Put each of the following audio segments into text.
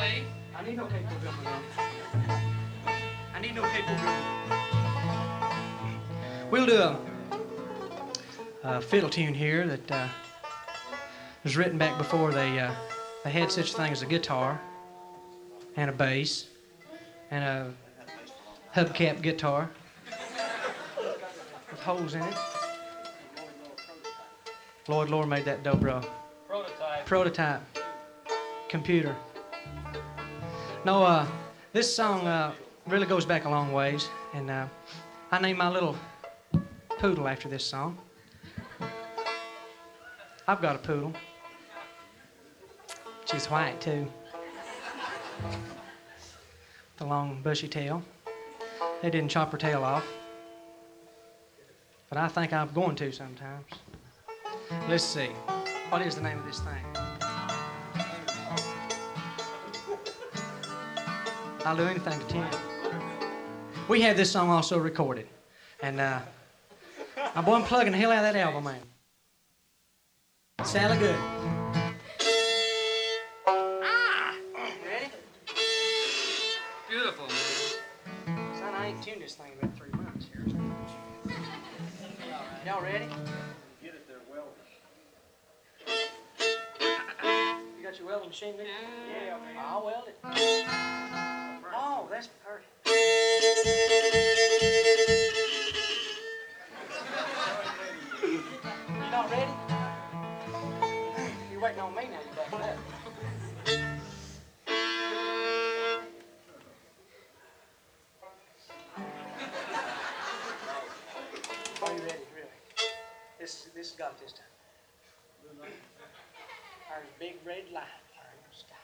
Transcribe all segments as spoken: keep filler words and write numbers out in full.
play? I need no capable drummer. I need no capable drummer. We'll do a, a fiddle tune here that uh, was written back before they uh, they had such a thing as a guitar and a bass and a hubcap guitar with holes in it. Lloyd Loar made that dobro. Prototype. Prototype. Computer. No, uh, this song uh, really goes back a long ways, and uh, I named my little poodle after this song. I've got a poodle. She's white, too. With a long, bushy tail. They didn't chop her tail off, but I think I'm going to sometimes. Let's see. What is the name of this thing? I'll do anything to tune it. We have this song also recorded, and uh, my boy, I'm plugging the hell out of that album, man. Sally Good. Ah! Ready? Beautiful. Son, I ain't tuned this thing in about three months here. Y'all ready? Get it there well. You got your welding machine there? Yeah, man. I'll weld it. Oh, that's perfect. You not ready? You're waiting on me now, you back up. Are you ready, really? This, this has got it this time. Our big red light in the sky.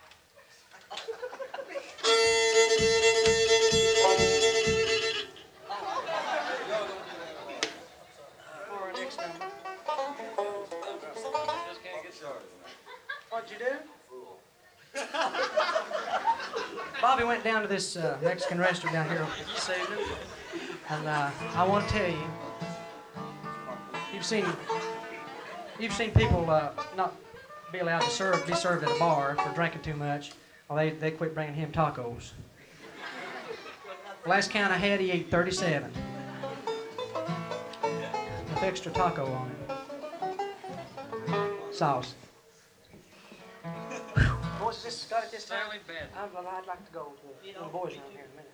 For our next number. Just can't get started. What'd you do? Bobby went down to this uh, Mexican restaurant down here this evening, and uh, I want to tell you, you've seen, you've seen people uh, not be allowed to serve, be served at a bar for drinking too much. Well, they they quit bringing him tacos. Last count I had, he ate thirty-seven. With extra taco on it. Sauce. Boys, this got it this time? Fairly bad. I'm, I'd like to go to the boys around here in a minute.